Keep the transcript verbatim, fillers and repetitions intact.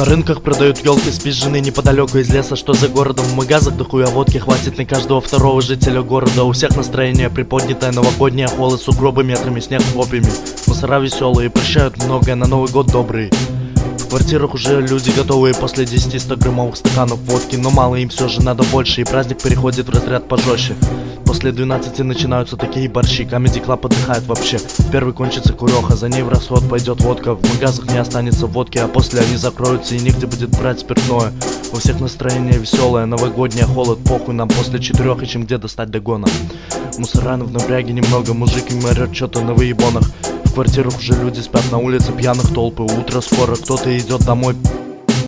На рынках продают елки спизженные неподалеку из леса, что за городом. В магазах дохуя водки хватит на каждого второго жителя города. У всех настроение приподнятое, новогоднее, холод, сугробы метрами, снег хлопьями. Мусора веселые, прощают многое, на Новый год добрый. В квартирах уже люди готовые после десяти стограммовых стаканов водки, но мало, им все же надо больше, и праздник переходит в разряд пожестче. После двенадцати начинаются такие борщи, Comedy Club отдыхает вообще. Первый кончится куреха, за ней в расход пойдет водка. В магазах не останется водки, а после они закроются и негде будет брать спиртное. У всех настроение веселое, новогоднее, холод, похуй, нам после четырех ищем где достать догона. Мусоран в напряге немного, мужик им орёт что-то на выебонах. В квартирах уже люди спят, на улице пьяных толпы. Утро скоро, кто-то идет домой